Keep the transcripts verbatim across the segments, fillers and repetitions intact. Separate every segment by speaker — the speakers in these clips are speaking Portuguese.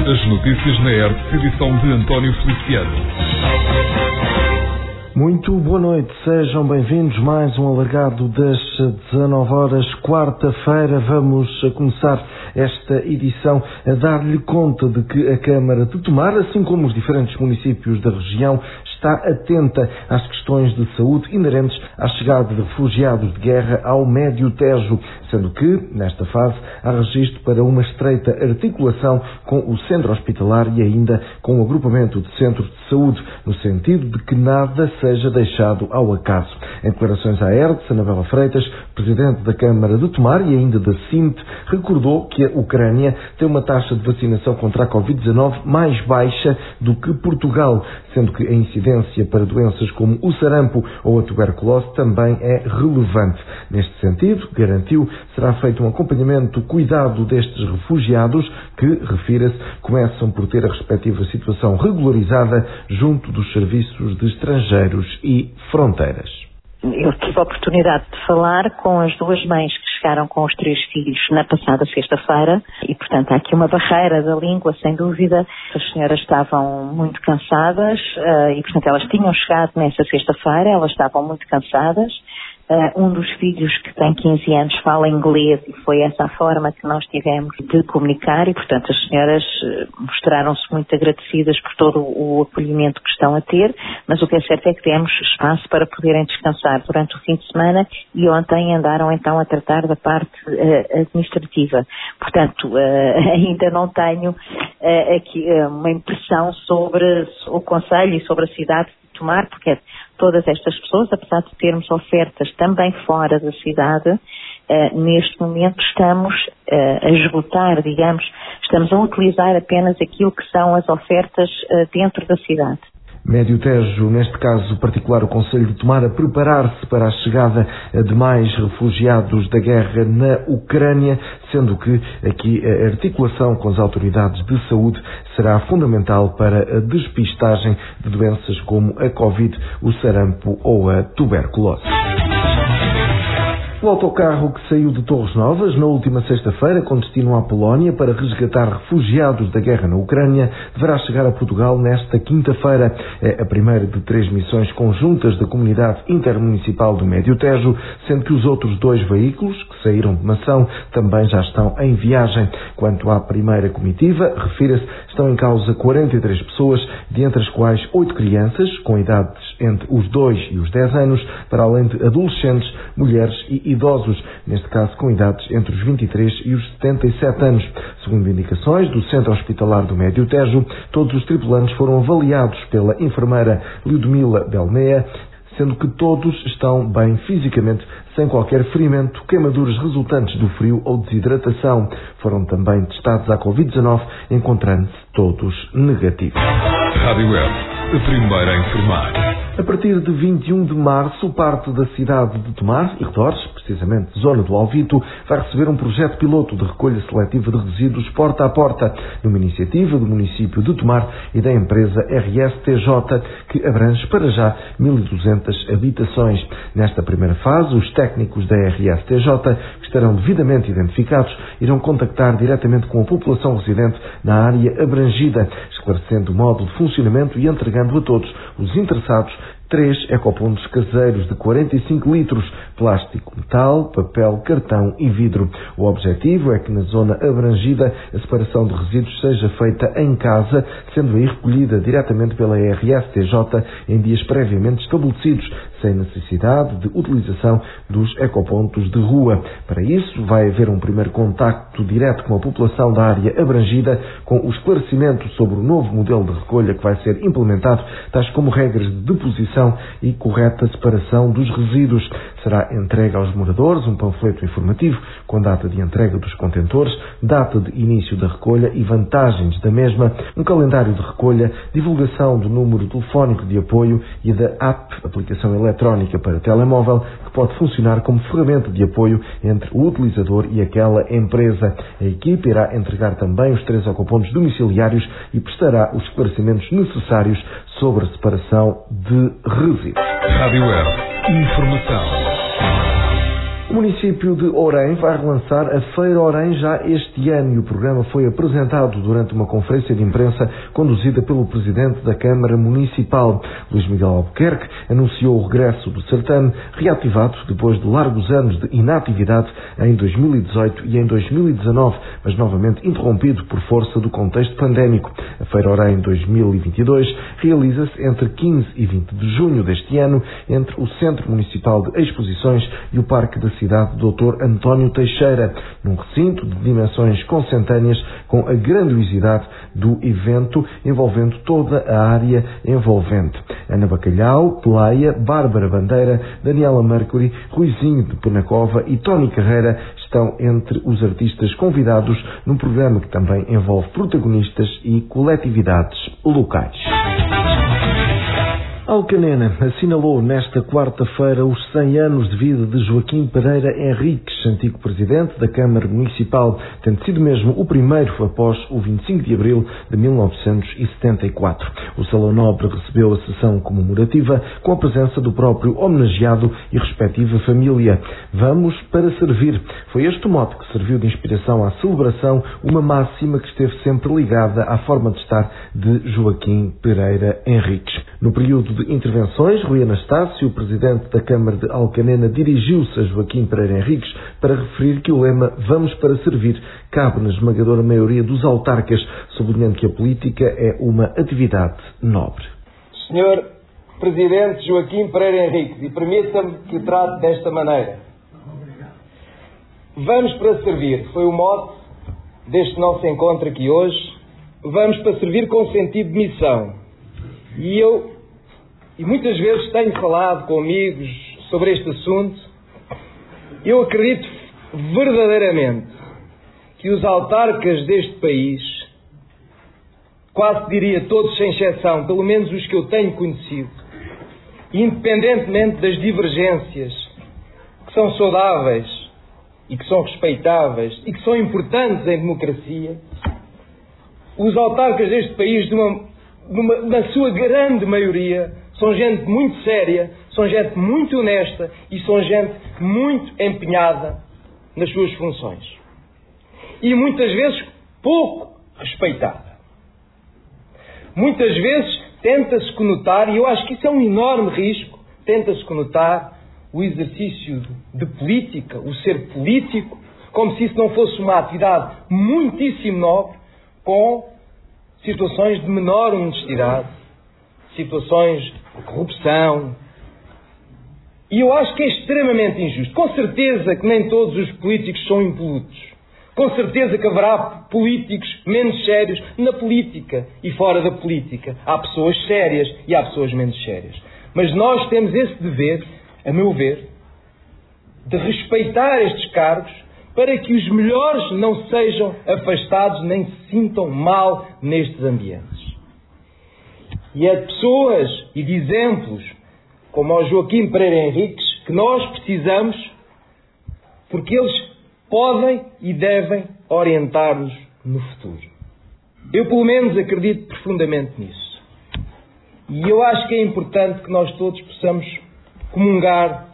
Speaker 1: As notícias na R T P, edição de António Feliciano.
Speaker 2: Muito boa noite, sejam bem-vindos. Mais um alargado das dezanove horas, quarta-feira. Vamos começar esta edição a dar-lhe conta de que a Câmara de Tomar, assim como os diferentes municípios da região, está atenta às questões de saúde inerentes à chegada de refugiados de guerra ao Médio Tejo, sendo que, nesta fase, há registro para uma estreita articulação com o centro hospitalar e ainda com o agrupamento de centros de saúde, no sentido de que nada seja deixado ao acaso. Em declarações à R T, Anabela Freitas, presidente da Câmara de Tomar e ainda da C I M T, recordou que a Ucrânia tem uma taxa de vacinação contra a covid dezanove mais baixa do que Portugal, sendo que a incidência para doenças como o sarampo ou a tuberculose também é relevante. Neste sentido, garantiu, será feito um acompanhamento cuidado destes refugiados que, refira-se, começam por ter a respectiva situação regularizada junto dos serviços de estrangeiros e fronteiras.
Speaker 3: Eu tive a oportunidade de falar com as duas mães que chegaram com os três filhos na passada sexta-feira e, portanto, há aqui uma barreira da língua, sem dúvida. As senhoras estavam muito cansadas uh, e, portanto, elas tinham chegado nessa sexta-feira, elas estavam muito cansadas. Uh, um dos filhos, que tem quinze anos, fala inglês e foi essa a forma que nós tivemos de comunicar e, portanto, as senhoras uh, mostraram-se muito agradecidas por todo o acolhimento que estão a ter, mas o que é certo é que temos espaço para poderem descansar durante o fim de semana e ontem andaram então a tratar da parte uh, administrativa. Portanto, uh, ainda não tenho uh, aqui uh, uma impressão sobre o Conselho e sobre a cidade de Tomar, porque todas estas pessoas, apesar de termos ofertas também fora da cidade, uh, neste momento estamos uh, a esgotar, digamos, estamos a utilizar apenas aquilo que são as ofertas uh, dentro da cidade.
Speaker 2: Médio Tejo, neste caso particular, o Conselho de Tomar a preparar-se para a chegada de mais refugiados da guerra na Ucrânia, sendo que aqui a articulação com as autoridades de saúde será fundamental para a despistagem de doenças como a Covid, o sarampo ou a tuberculose. O autocarro que saiu de Torres Novas na última sexta-feira com destino à Polónia para resgatar refugiados da guerra na Ucrânia deverá chegar a Portugal nesta quinta-feira. É a primeira de três missões conjuntas da Comunidade Intermunicipal do Médio Tejo, sendo que os outros dois veículos que saíram de Mação também já estão em viagem. Quanto à primeira comitiva, refira-se, estão em causa quarenta e três pessoas, de entre as quais oito crianças com idades entre os dois e os dez anos, para além de adolescentes, mulheres e idosos, neste caso com idades entre os vinte e três e os setenta e sete anos. Segundo indicações do Centro Hospitalar do Médio Tejo, todos os tripulantes foram avaliados pela enfermeira Liudmila Belmeia, sendo que todos estão bem fisicamente, sem qualquer ferimento, queimaduras resultantes do frio ou desidratação. Foram também testados à covid dezanove, encontrando-se todos negativos.
Speaker 1: Rádio Web, a primeira a informar.
Speaker 2: A partir de vinte e um de março, parte da cidade de Tomar e redores, precisamente zona do Alvito, vai receber um projeto piloto de recolha seletiva de resíduos porta a porta, numa iniciativa do município de Tomar e da empresa R S T J, que abrange para já mil e duzentas habitações. Nesta primeira fase, os técnicos da R S T J, que estarão devidamente identificados, irão contactar diretamente com a população residente na área abrangida, esclarecendo o modo de funcionamento e entregando a todos os interessados três ecopontos caseiros de quarenta e cinco litros, plástico, metal, papel, cartão e vidro. O objetivo é que na zona abrangida a separação de resíduos seja feita em casa, sendo aí recolhida diretamente pela R S T J em dias previamente estabelecidos, sem necessidade de utilização dos ecopontos de rua. Para isso, vai haver um primeiro contacto direto com a população da área abrangida, com o esclarecimento sobre o novo modelo de recolha que vai ser implementado, tais como regras de deposição e correta separação dos resíduos. Será entregue aos moradores um panfleto informativo com data de entrega dos contentores, data de início da recolha e vantagens da mesma, um calendário de recolha, divulgação do número telefónico de apoio e da app, aplicação eletrónica para telemóvel, que pode funcionar como ferramenta de apoio entre o utilizador e aquela empresa. A equipe irá entregar também os três ecopontos domiciliários e prestará os esclarecimentos necessários sobre a separação de resíduos.
Speaker 1: Rádio Web. Informação.
Speaker 2: O município de Orem vai relançar a Feira Orem já este ano e o programa foi apresentado durante uma conferência de imprensa conduzida pelo Presidente da Câmara Municipal. Luís Miguel Albuquerque anunciou o regresso do certame, reativado depois de largos anos de inatividade em dois mil e dezoito e em dois mil e dezanove, mas novamente interrompido por força do contexto pandémico. A Feira Orem dois mil e vinte e dois realiza-se entre quinze e vinte de junho deste ano, entre o Centro Municipal de Exposições e o Parque da cidade doutor António Teixeira, num recinto de dimensões consentâneas com a grandiosidade do evento envolvendo toda a área envolvente. Ana Bacalhau, Pelaia, Bárbara Bandeira, Daniela Mercury, Ruizinho de Penacova e Tony Carreira estão entre os artistas convidados num programa que também envolve protagonistas e coletividades locais. Alcanena assinalou nesta quarta-feira os cem anos de vida de Joaquim Pereira Henriques, antigo presidente da Câmara Municipal, tendo sido mesmo o primeiro após o vinte e cinco de abril de mil novecentos e setenta e quatro. O Salão Nobre recebeu a sessão comemorativa com a presença do próprio homenageado e respectiva família. Vamos para servir. Foi este o mote que serviu de inspiração à celebração, uma máxima que esteve sempre ligada à forma de estar de Joaquim Pereira Henriques. No período de intervenções, Rui Anastácio, o presidente da Câmara de Alcanena, dirigiu-se a Joaquim Pereira Henriques para referir que o lema "Vamos para servir" cabe na esmagadora maioria dos autarcas, sublinhando que a política é uma atividade nobre.
Speaker 4: senhor Presidente Joaquim Pereira Henriques, e permita-me que o trate desta maneira. Vamos para servir, foi o mote deste nosso encontro aqui hoje. Vamos para servir com sentido de missão. E eu, e muitas vezes tenho falado com amigos sobre este assunto, eu acredito verdadeiramente que os autarcas deste país, quase diria todos sem exceção, pelo menos os que eu tenho conhecido, independentemente das divergências que são saudáveis e que são respeitáveis e que são importantes em democracia, os autarcas deste país, de uma, de uma, na sua grande maioria, são gente muito séria, são gente muito honesta e são gente muito empenhada nas suas funções. E muitas vezes pouco respeitada. Muitas vezes tenta-se conotar, e eu acho que isso é um enorme risco, tenta-se conotar o exercício de política, o ser político, como se isso não fosse uma atividade muitíssimo nobre, com situações de menor honestidade, situações de corrupção. E eu acho que é extremamente injusto. Com certeza que nem todos os políticos são impolutos. Com certeza que haverá políticos menos sérios na política e fora da política. Há pessoas sérias e há pessoas menos sérias. Mas nós temos esse dever, a meu ver, de respeitar estes cargos para que os melhores não sejam afastados nem se sintam mal nestes ambientes. E é de pessoas e de exemplos como o Joaquim Pereira Henriques que nós precisamos, porque eles podem e devem orientar-nos no futuro. Eu, pelo menos, acredito profundamente nisso. E eu acho que é importante que nós todos possamos comungar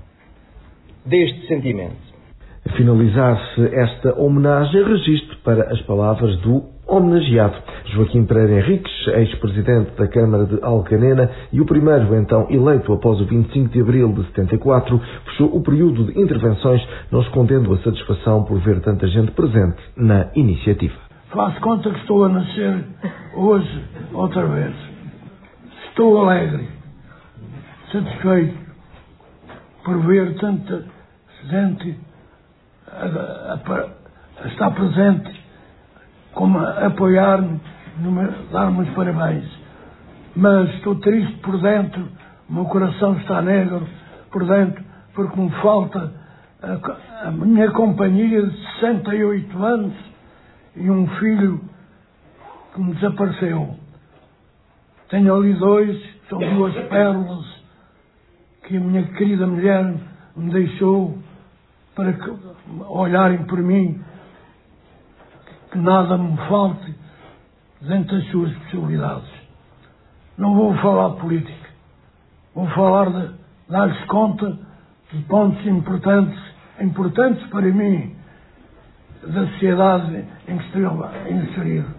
Speaker 4: deste sentimento.
Speaker 2: A finalizar-se esta homenagem, registro para as palavras do homenageado. Joaquim Pereira Henriques, ex-presidente da Câmara de Alcanena e o primeiro então eleito após o vinte e cinco de abril de setenta e quatro, fechou o período de intervenções, não escondendo a satisfação por ver tanta gente presente na iniciativa.
Speaker 5: Faço conta que estou a nascer hoje outra vez. Estou alegre, satisfeito por ver tanta gente a, a, a estar presente, como a apoiar-me, dar-me os parabéns. Mas estou triste por dentro, o meu coração está negro por dentro, porque me falta a, a minha companhia de sessenta e oito anos e um filho que me desapareceu. Tenho ali dois, são duas pérolas que a minha querida mulher me deixou para que, olharem por mim, que nada me falte dentro das suas possibilidades. Não vou falar de política, vou falar de dar-lhes conta de pontos importantes importantes para mim da sociedade em que estou inserido.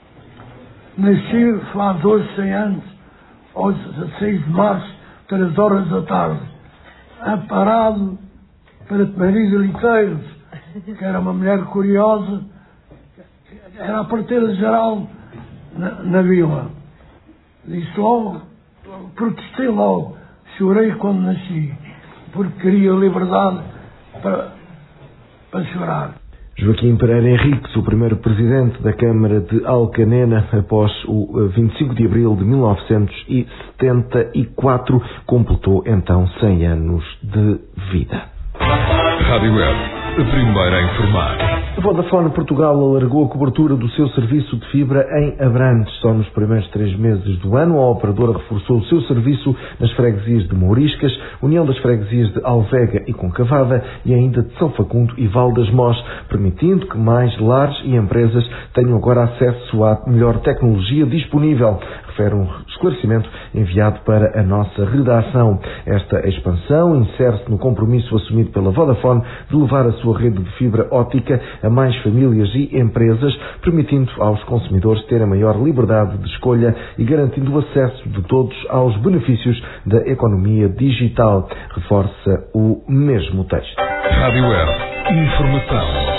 Speaker 5: Nasci faz hoje cem anos, hoje dezasseis de março, três horas da tarde, aparado para Maria Liteiros, que era uma mulher curiosa, era a parteira geral na, na vila. Disse logo, protestei logo, chorei quando nasci, porque queria liberdade para, para chorar.
Speaker 2: Joaquim Pereira Henriques, o primeiro presidente da Câmara de Alcanena após o vinte e cinco de abril de mil novecentos e setenta e quatro, completou então cem anos de vida.
Speaker 1: Rádio Web, a primeira a informar.
Speaker 2: A Vodafone Portugal alargou a cobertura do seu serviço de fibra em Abrantes. Só nos primeiros três meses do ano, a operadora reforçou o seu serviço nas freguesias de Mouriscas, União das Freguesias de Alvega e Concavada e ainda de São Facundo e Val das Mós, permitindo que mais lares e empresas tenham agora acesso à melhor tecnologia disponível, refere um esclarecimento enviado para a nossa redação. Esta expansão insere-se no compromisso assumido pela Vodafone de levar a sua rede de fibra óptica a mais famílias e empresas, permitindo aos consumidores terem maior liberdade de escolha e garantindo o acesso de todos aos benefícios da economia digital, reforça o mesmo texto.
Speaker 1: Rádio Web, informação.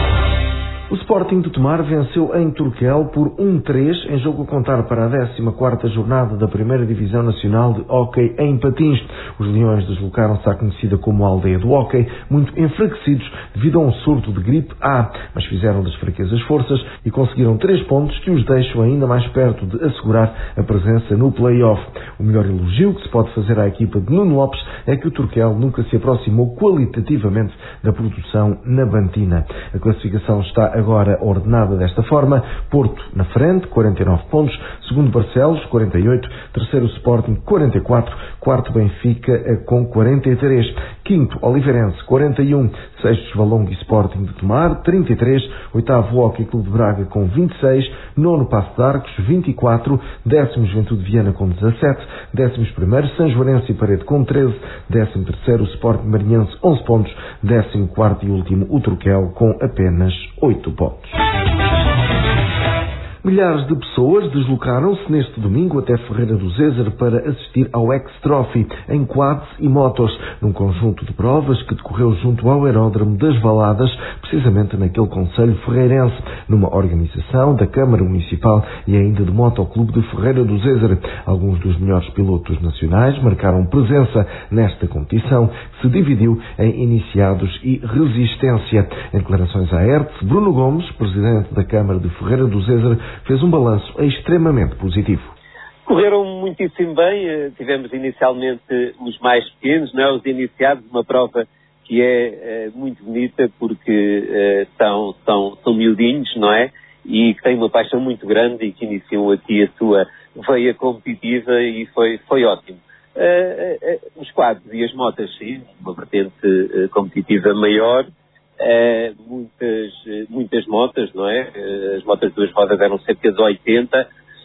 Speaker 2: O Sporting de Tomar venceu em Turquel por um três em jogo a contar para a décima quarta jornada da primeira Divisão Nacional de Hóquei em Patins. Os Leões deslocaram-se à conhecida como a Aldeia do Hóquei, muito enfraquecidos devido a um surto de gripe A, mas fizeram das fraquezas forças e conseguiram três pontos que os deixam ainda mais perto de assegurar a presença no play-off. O melhor elogio que se pode fazer à equipa de Nuno Lopes é que o Turquel nunca se aproximou qualitativamente da produção na Bantina. A classificação está agora ordenada desta forma: Porto na frente, quarenta e nove pontos, segundo Barcelos, quarenta e oito, terceiro Sporting, quarenta e quatro, quarto Benfica com quarenta e três, quinto Oliveirense, quarenta e um, sexto Valongo e Sporting de Tomar, trinta e três, oitavo Hóquei Clube de Braga com vinte e seis, nono Paço de Arcos, vinte e quatro, décimo Juventude de Viana com dezassete, décimo primeiro Sanjoarense e Parede com treze, décimo terceiro Sporting Marinhense, onze pontos, décimo quarto e último o Turquel com apenas oito pontos. Milhares de pessoas deslocaram-se neste domingo até Ferreira do Zézer para assistir ao X-Trophy em quads e motos, num conjunto de provas que decorreu junto ao aeródromo das Valadas, precisamente naquele concelho ferreirense, numa organização da Câmara Municipal e ainda do Motoclube de Ferreira do Zézer. Alguns dos melhores pilotos nacionais marcaram presença nesta competição, que se dividiu em iniciados e resistência. Em declarações à R T S, Bruno Gomes, presidente da Câmara de Ferreira do Zézer, fez um balanço extremamente positivo.
Speaker 6: Correram muitíssimo bem. Tivemos inicialmente os mais pequenos, não é? Os iniciados, uma prova que é, é muito bonita porque é, são, são, são miudinhos, não é? E que têm uma paixão muito grande e que iniciam aqui a sua veia competitiva e foi, foi ótimo. É, é, os quadros e as motas, sim, uma vertente é, competitiva maior. Uh, muitas, muitas motas, não é? Uh, as motas de duas rodas eram cerca de oitenta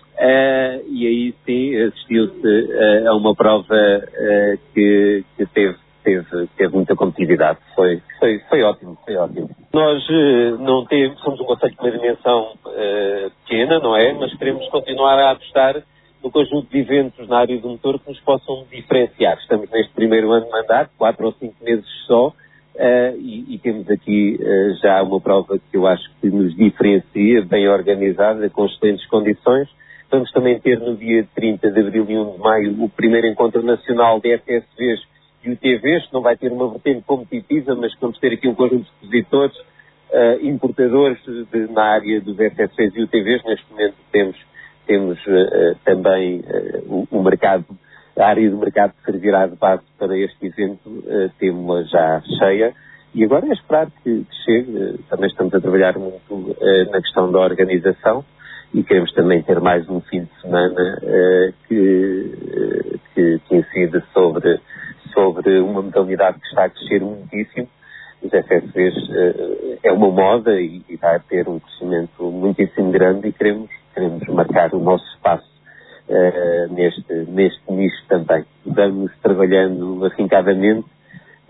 Speaker 6: uh, e aí sim assistiu-se uh, a uma prova uh, que, que teve, teve, teve muita competitividade. Foi, foi, foi ótimo, foi ótimo. Nós uh, não temos, somos um concelho com uma dimensão uh, pequena, não é? Mas queremos continuar a apostar no conjunto de eventos na área do motor que nos possam diferenciar. Estamos neste primeiro ano de mandato, quatro ou cinco meses só. Uh, e, e temos aqui uh, já uma prova que eu acho que nos diferencia, bem organizada, com excelentes condições. Vamos também ter no dia trinta de abril e um de maio o primeiro encontro nacional de F S Vs e U T Vs, que não vai ter uma vertente competitiva, mas que vamos ter aqui um conjunto de expositores, uh, importadores de, na área dos F S Vs e U T Vs. Neste momento temos, temos uh, também uh, o, o mercado. A área do mercado que servirá de base para este evento uh, temos já cheia e agora é esperar que, que chegue. Uh, também estamos a trabalhar muito uh, na questão da organização e queremos também ter mais um fim de semana uh, que, uh, que, que incide sobre, sobre uma modalidade que está a crescer muitíssimo. Os F S Vs uh, é uma moda e, e vai ter um crescimento muitíssimo grande e queremos, queremos marcar o nosso espaço Uh, neste, neste nicho também. Vamos trabalhando afincadamente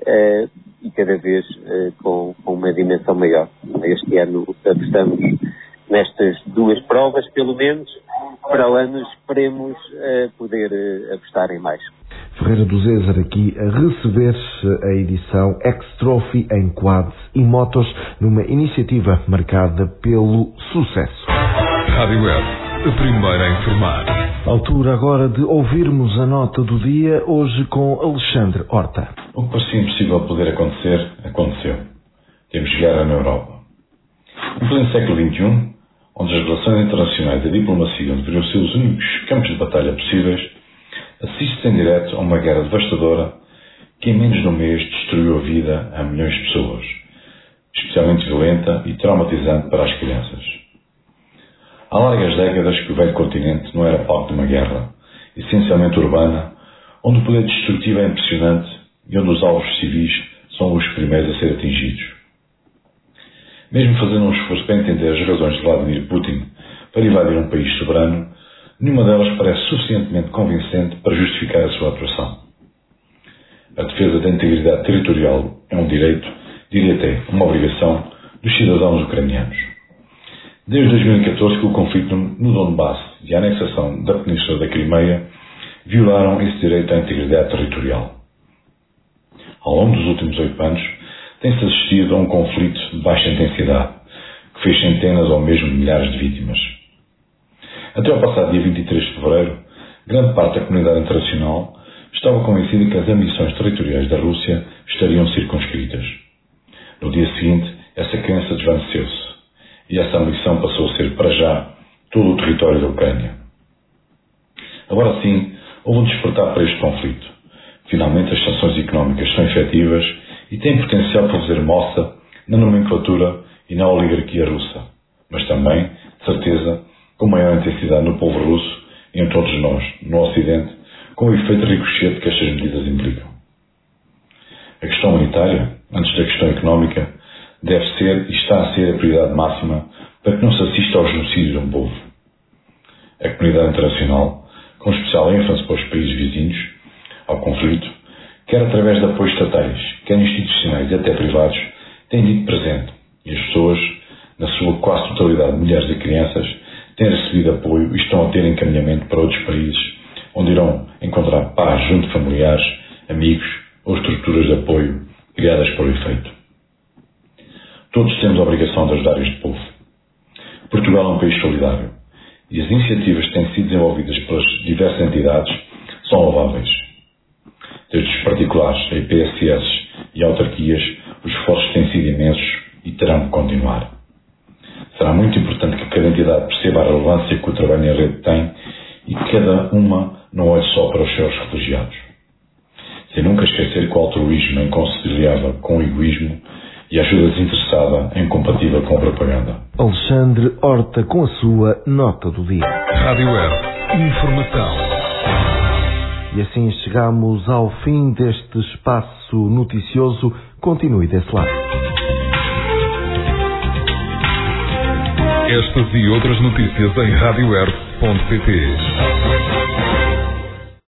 Speaker 6: uh, e cada vez uh, com, com uma dimensão maior. Este ano apostamos nestas duas provas, pelo menos. Para o ano esperemos uh, poder uh, apostar em mais.
Speaker 2: Ferreira do Zézer aqui a receber a edição X-Trophy em quads e motos numa iniciativa marcada pelo sucesso.
Speaker 1: Rádio Web, a primeira a informar.
Speaker 2: Altura agora de ouvirmos a nota do dia, hoje com Alexandre Horta.
Speaker 7: O que parecia impossível poder acontecer, aconteceu. Temos guerra na Europa. Em pleno século vinte e um, onde as relações internacionais e a diplomacia deveriam ser os únicos campos de batalha possíveis, assiste-se em direto a uma guerra devastadora que em menos de um mês destruiu a vida a milhões de pessoas, especialmente violenta e traumatizante para as crianças. Há largas décadas que o velho continente não era palco de uma guerra, essencialmente urbana, onde o poder destrutivo é impressionante e onde os alvos civis são os primeiros a ser atingidos. Mesmo fazendo um esforço para entender as razões de Vladimir Putin para invadir um país soberano, nenhuma delas parece suficientemente convincente para justificar a sua atuação. A defesa da integridade territorial é um direito, diria até uma obrigação, dos cidadãos ucranianos. Desde dois mil e catorze que o conflito no Donbass e a anexação da Península da Crimeia violaram esse direito à integridade territorial. Ao longo dos últimos oito anos, tem-se assistido a um conflito de baixa intensidade, que fez centenas ou mesmo milhares de vítimas. Até ao passado dia vinte e três de fevereiro, grande parte da comunidade internacional estava convencida que as ambições territoriais da Rússia estariam circunscritas. No dia seguinte, essa crença desvaneceu-se, e essa ambição passou a ser, para já, todo o território da Ucrânia. Agora sim, houve um despertar para este conflito. Finalmente, as sanções económicas são efetivas e têm potencial para fazer moça na nomenclatura e na oligarquia russa, mas também, de certeza, com maior intensidade no povo russo e em todos nós, no Ocidente, com o efeito ricochete que estas medidas implicam. A questão humanitária, antes da questão económica, deve ser e está a ser a prioridade máxima para que não se assista ao genocídio de um povo. A comunidade internacional, com especial ênfase para os países vizinhos ao conflito, quer através de apoios estatais, quer institucionais e até privados, tem dito presente, e as pessoas, na sua quase totalidade, mulheres e crianças, têm recebido apoio e estão a ter encaminhamento para outros países, onde irão encontrar paz junto de familiares, amigos ou estruturas de apoio criadas para o efeito. Todos temos a obrigação de ajudar este povo. Portugal é um país solidário, e as iniciativas que têm sido desenvolvidas pelas diversas entidades são louváveis. Desde os particulares, a I P S S e autarquias, os esforços têm sido imensos e terão que continuar. Será muito importante que cada entidade perceba a relevância que o trabalho em rede tem e que cada uma não olhe só para os seus refugiados. Sem nunca esquecer que o altruísmo é inconciliável com o egoísmo e a ajuda desinteressada é incompatível com a propaganda.
Speaker 2: Alexandre Horta com a sua nota do dia.
Speaker 1: Rádio Web, informação.
Speaker 2: E assim chegamos ao fim deste espaço noticioso. Continue desse lado.
Speaker 1: Estas e outras notícias em rádio web ponto pt.